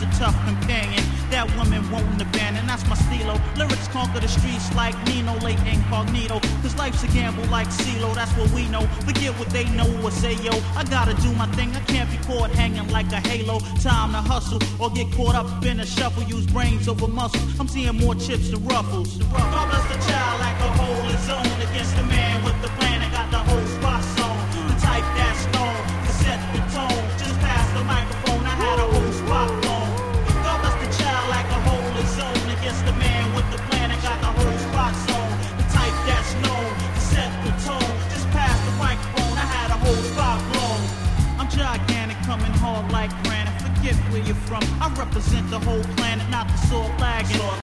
a tough companion that women won't abandon. That's my stilo. Lyrics conquer the streets like Nino, late incognito. Cause life's a gamble like CeeLo, that's what we know. Forget what they know or say, yo. I gotta do my thing, I can't be caught hanging like a halo. Time to hustle or get caught up in a shuffle. Use brains over muscle. I'm seeing more chips than ruffles. God bless the child like a hole is on against the man with the plan that got the whole spot on. The type that's known to set the tone. Just pass the microphone, I had a whole spot on. God bless the child like a hole is on against the man with the plan that got the whole spot on. The type that's known to set the tone. Just pass the microphone, I had a whole spot blown. I'm gigantic, coming hard like granite. Forget where you're from, I represent the whole planet, not the sword lagging.